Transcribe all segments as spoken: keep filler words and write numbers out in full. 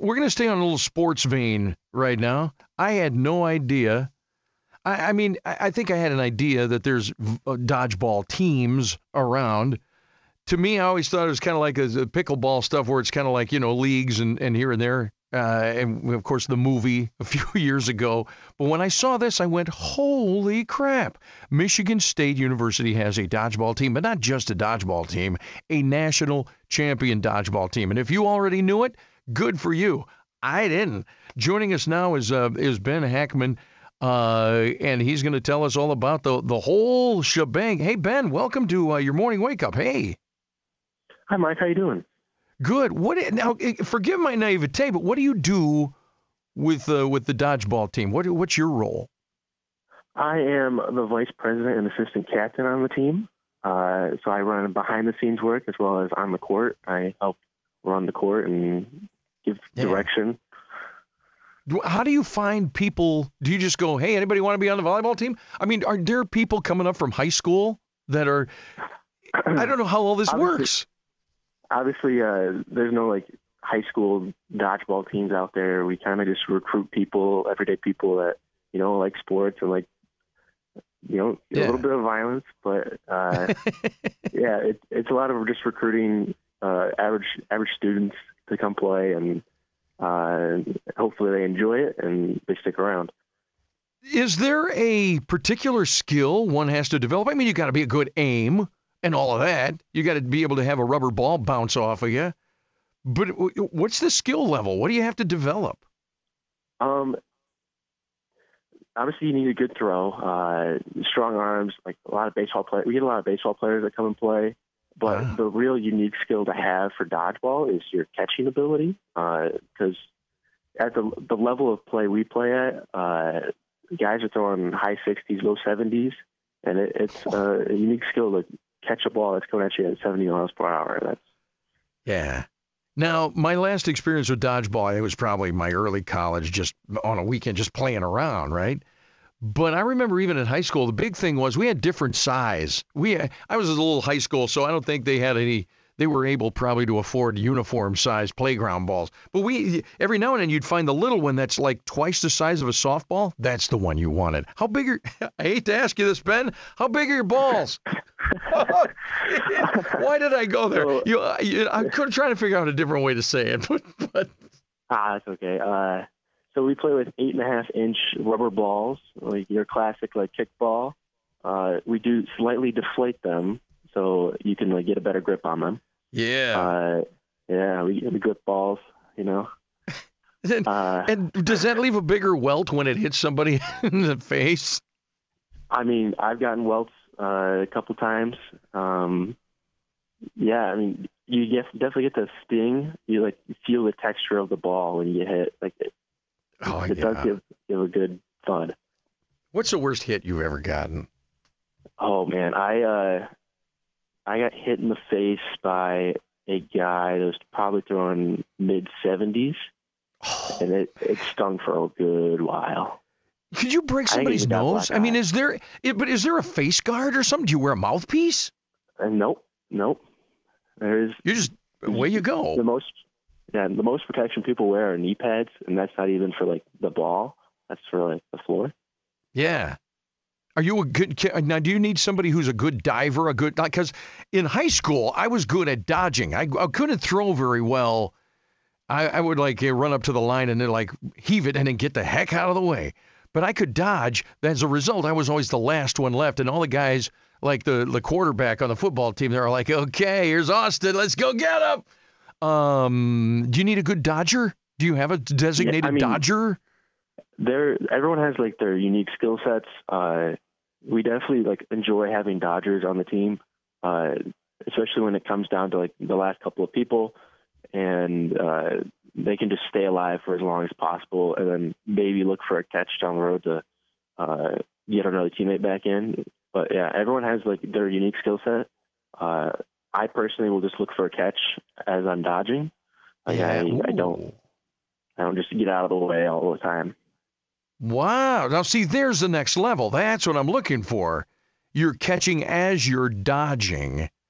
we're going to stay on a little sports vein right now. I had no idea. I, I mean, I, I think I had an idea that there's uh, dodgeball teams around. To me, I always thought it was kind of like a, a pickleball stuff where it's kind of like, you know, leagues and, and here and there. Uh, and, of course, the movie a few years ago. But when I saw this, I went, holy crap. Michigan State University has a dodgeball team, but not just a dodgeball team, a national champion dodgeball team. And if you already knew it, good for you. I didn't. Joining us now is uh, is Ben Hackman, uh, and he's going to tell us all about the, the whole shebang. Hey, Ben, welcome to uh, your morning wake-up. Hey. Hi, Mike. How you doing? Good. What now? Forgive my naivete, but what do you do with uh, with the dodgeball team? What what's your role? I am the vice president and assistant captain on the team. Uh, so I run behind the scenes work as well as on the court. I help run the court and give Yeah. direction. How do you find people? Do you just go, hey, anybody want to be on the volleyball team? I mean, are there people coming up from high school that are? I don't know how all this Obviously- works. Obviously, uh, there's no like high school dodgeball teams out there. We kind of just recruit people, everyday people that you know like sports and like you know Yeah. a little bit of violence, but uh, yeah, it, it's a lot of just recruiting uh, average average students to come play, and uh, hopefully they enjoy it and they stick around. Is there a particular skill one has to develop? I mean, you got to be a good aim and all of that. You got to be able to have a rubber ball bounce off of you. But w- what's the skill level? What do you have to develop? Um, obviously, you need a good throw, uh, strong arms. Like a lot of baseball players, we get a lot of baseball players that come and play. But Ah. the real unique skill to have for dodgeball is your catching ability, because at the the level of play we play at, uh, guys are throwing high sixties, low seventies, and it, it's uh, a unique skill to catch a ball that's coming at you at seventy miles per hour. That's Yeah. Now, my last experience with dodgeball, it was probably my early college, just on a weekend, just playing around, right? But I remember even in high school, the big thing was we had different size. We, I was a little high school, so I don't think they had any. They were able probably to afford uniform-sized playground balls. But we, every now and then, you'd find the little one that's like twice the size of a softball. That's the one you wanted. How big are? I hate to ask you this, Ben. How big are your balls? Why did I go there? So- You, you, I'm trying to figure out a different way to say it, but, but ah, that's okay. Uh, so we play with eight and a half inch rubber balls, like your classic like kickball. Uh, we do slightly deflate them so you can like get a better grip on them. yeah. Uh, yeah, we, we grip balls, you know. and, Uh, and does that leave a bigger welt when it hits somebody in the face? I mean, I've gotten welts uh, a couple times. Um, yeah, I mean, you get, definitely get the sting. You like feel the texture of the ball when you get hit. Like it, Oh, it yeah. does give give a good thud. What's the worst hit you've ever gotten? Oh man, I uh, I got hit in the face by a guy that was probably throwing mid seventies, and it, it stung for a good while. Could you break I think somebody's he got nose? black I mean, eye. is there? It, but is there a face guard or something? Do you wear a mouthpiece? And nope, nope. There's You just away you the go. most, yeah, the most protection people wear are knee pads, and that's not even for like the ball. That's for like the floor. Yeah. Are you a good ca- now? Do you need somebody who's a good diver? A good because in high school I was good at dodging. I, I couldn't throw very well. I, I would like uh, run up to the line and then like heave it and then get the heck out of the way. But I could dodge. As a result, I was always the last one left, and all the guys like the the quarterback on the football team, they're like, okay, here's Austin, let's go get him. Um, do you need a good dodger? Do you have a designated mean- dodger? There, everyone has like their unique skill sets. Uh, we definitely like enjoy having Dodgers on the team, uh, especially when it comes down to like the last couple of people, and uh, they can just stay alive for as long as possible, and then maybe look for a catch down the road to uh, get another teammate back in. But yeah, everyone has like their unique skill set. Uh, I personally will just look for a catch as I'm dodging. Like I, I don't, Ooh. I don't just get out of the way all the time. Wow. Now, see, there's the next level. That's what I'm looking for. You're catching as you're dodging.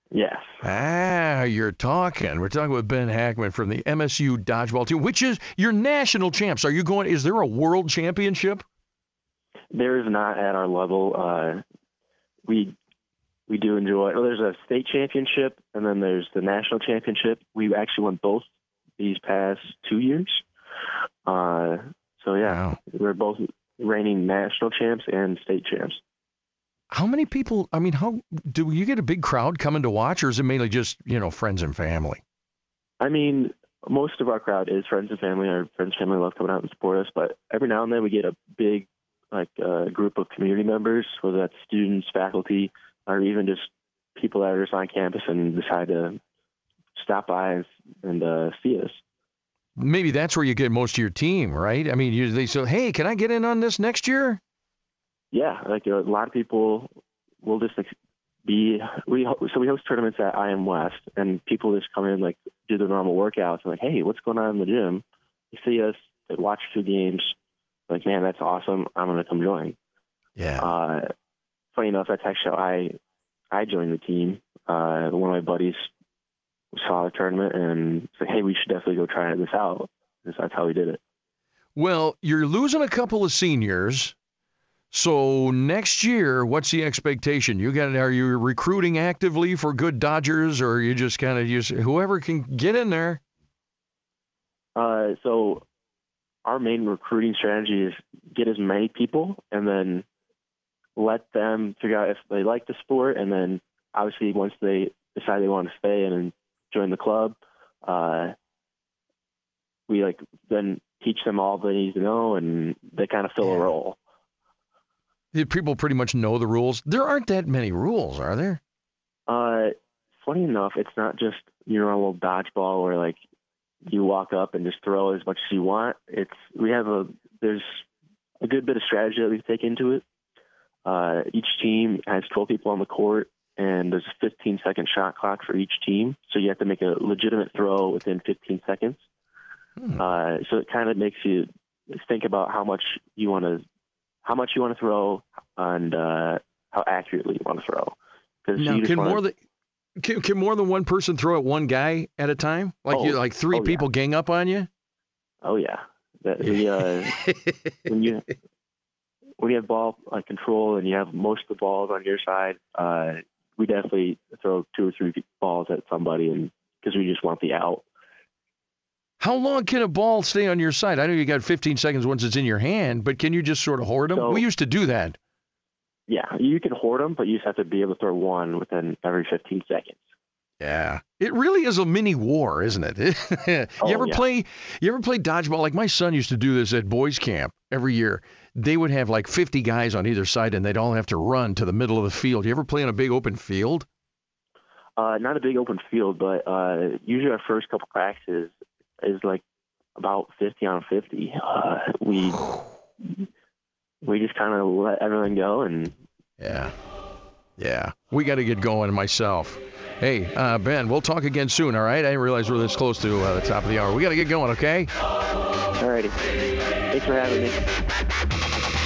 Yes. Ah, you're talking. We're talking with Ben Hackman from the M S U dodgeball team, which is your national champs. Are you going? Is there a world championship? There is not at our level. Uh, we we do enjoy. Well, there's a state championship, and then there's the national championship. We actually won both these past two years. Uh, so yeah, Wow. we're both reigning national champs and state champs. How many people? I mean, how do you get a big crowd coming to watch, or is it mainly just you know friends and family? I mean, most of our crowd is friends and family. Our friends and family love coming out and support us, but every now and then we get a big like uh, group of community members, whether that's students, faculty, or even just people that are just on campus and decide to stop by and, and uh, see us. Maybe that's where you get most of your team, right? I mean, you, they say, hey, can I get in on this next year? Yeah, like a lot of people will just like, be we so we host tournaments at I M West, and people just come in like do their normal workouts and like, hey, what's going on in the gym? They see us, they watch two games, like, man, that's awesome. I'm gonna come join. Yeah. Uh, funny enough, that's actually how I I joined the team. Uh, one of my buddies saw the tournament and said, hey, we should definitely go try this out. So that's how we did it. Well, you're losing a couple of seniors. So next year, what's the expectation? You got? Are you recruiting actively for good Dodgers, or are you just kind of use whoever can get in there? Uh, so our main recruiting strategy is get as many people, and then let them figure out if they like the sport, and then obviously once they decide they want to stay and join the club, uh, we like then teach them all they need to know, and they kind of fill Yeah. a role. People pretty much know the rules. There aren't that many rules, are there? Uh, funny enough, it's not just your normal dodgeball where like you walk up and just throw as much as you want. It's we have a there's a good bit of strategy that we take into it. Uh, each team has twelve people on the court, and there's a fifteen second shot clock for each team. So you have to make a legitimate throw within fifteen seconds. Hmm. Uh, so it kind of makes you think about how much you want to how much you want to throw and uh, how accurately you want to throw. Because Now, you just can wanna, more than can, can more than one person throw at one guy at a time? Like Oh, you, like three oh, yeah. people gang up on you? Oh yeah, that, the, uh, when you when you have ball uh, control and you have most of the balls on your side, uh, we definitely throw two or three balls at somebody, and because we just want the out. How long can a ball stay on your side? I know you got fifteen seconds once it's in your hand, but can you just sort of hoard them? So- We used to do that. Yeah, you can hoard them, but you just have to be able to throw one within every fifteen seconds. Yeah. It really is a mini war, isn't it? you Oh, ever yeah. play you ever play dodgeball? Like my son used to do this at boys camp every year. They would have like fifty guys on either side and they'd all have to run to the middle of the field. You ever play in a big open field? Uh, not a big open field, but uh, usually our first couple practices is like about fifty on fifty. Uh, we we just kind of let everything go, and Yeah. Yeah. We got to get going myself. Hey, uh, Ben, we'll talk again soon, all right? I didn't realize we're this close to uh, the top of the hour. We got to get going, okay? alrighty. Thanks for having me.